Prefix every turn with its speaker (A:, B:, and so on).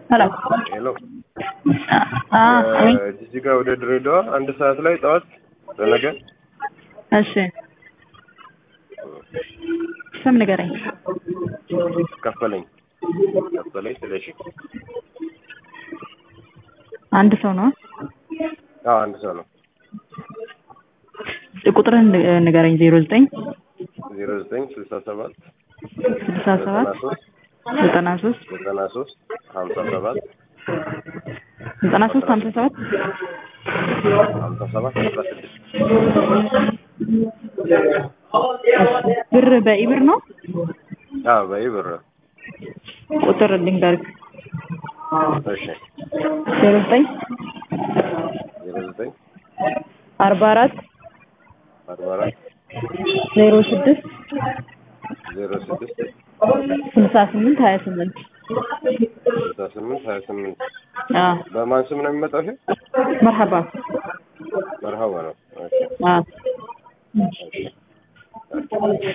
A: هلا
B: ሄሎ
A: አይ
B: እዚህ ጋር ወደ ድሬዳዋ አንድ ሰዓት ላይ ጠዋት ለነገ
A: እሺ ስም ንገረኝ
B: ከፈለኝ ስለሽ
A: አንድ ሰው ነው
B: አንድ ሰው ነው
A: ቁጥርን ንገረኝ 09
B: 67
A: 67 93
B: 57
A: ብር በኢብር ነው
B: በኢብር
A: ቁጥር ልንገርክ
B: እሺ
A: 09 44 06 68 28 በማን ስም ነው የሚመጣው? መርሐባ
B: ነው።